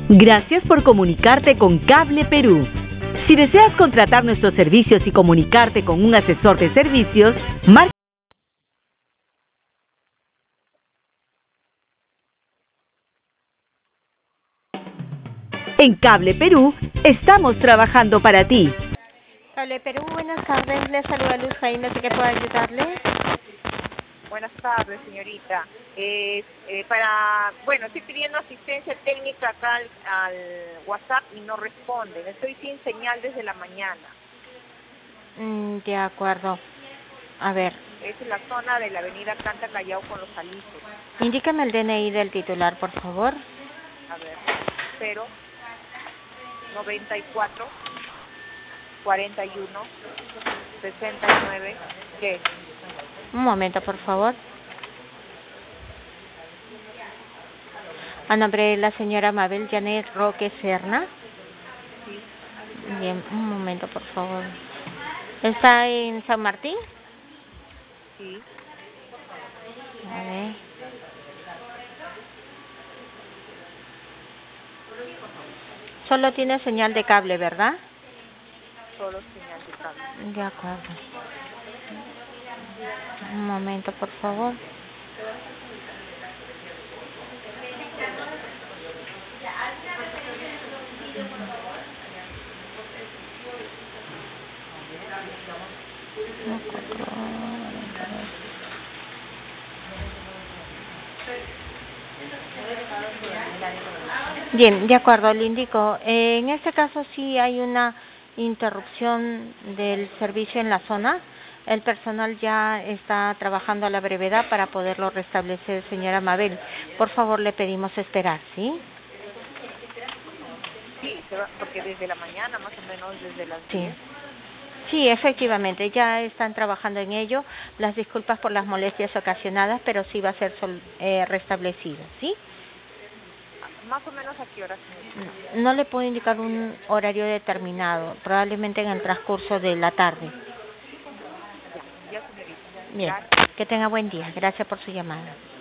Gracias por comunicarte con Cable Perú. Si deseas contratar nuestros servicios y comunicarte con un asesor de servicios, marca. En Cable Perú estamos trabajando para ti. Cable Perú, buenas tardes. Le saluda Luz Jaime, ¿de qué puedo ayudarle? Buenas tardes, señorita. Estoy pidiendo asistencia técnica acá al WhatsApp y no responden. Estoy sin señal desde la mañana. De acuerdo. A ver. Es en la zona de la avenida Canta Callao con Los Alices. Indíqueme el DNI del titular, por favor. A ver, 0, 94, 41, 69, ¿qué? Un momento, por favor. A nombre de la señora Mabel Janet Roque Serna. Sí. Bien, un momento, por favor. ¿Está en San Martín? Sí. A ver. Solo tiene señal de cable, ¿verdad? Solo señal de cable. De acuerdo. Un momento, por favor. Bien, de acuerdo, le indico. En este caso sí hay una interrupción del servicio en la zona. El personal ya está trabajando a la brevedad para poderlo restablecer, señora Mabel. Por favor, le pedimos esperar, ¿sí? Sí, porque desde la mañana, más o menos desde las 10. Sí, efectivamente, ya están trabajando en ello. Las disculpas por las molestias ocasionadas, pero sí va a ser restablecido, ¿sí? ¿Más o menos a qué hora, señorita? No le puedo indicar un horario determinado, probablemente en el transcurso de la tarde. Ya, señorita. Bien, Gracias. que tenga buen día. Gracias por su llamada.